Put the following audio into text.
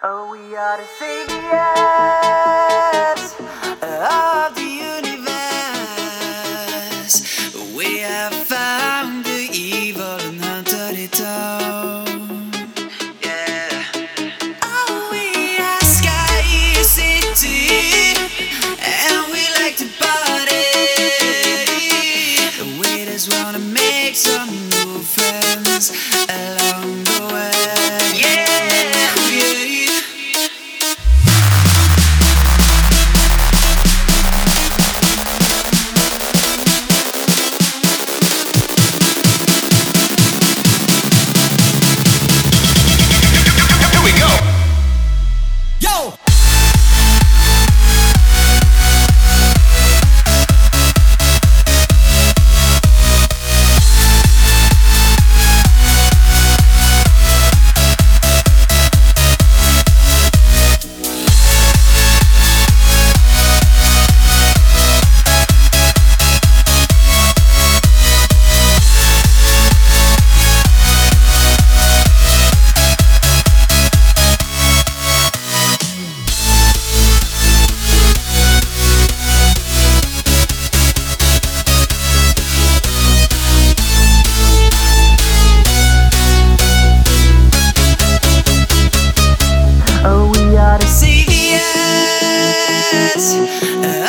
Oh, we are the saviors of the universe. We have found the evil and hunted it down. Yeah. Oh, we are Sky City, and we like to party. We just wanna make some new friends along the way. Yeah. Oh, we are the saviors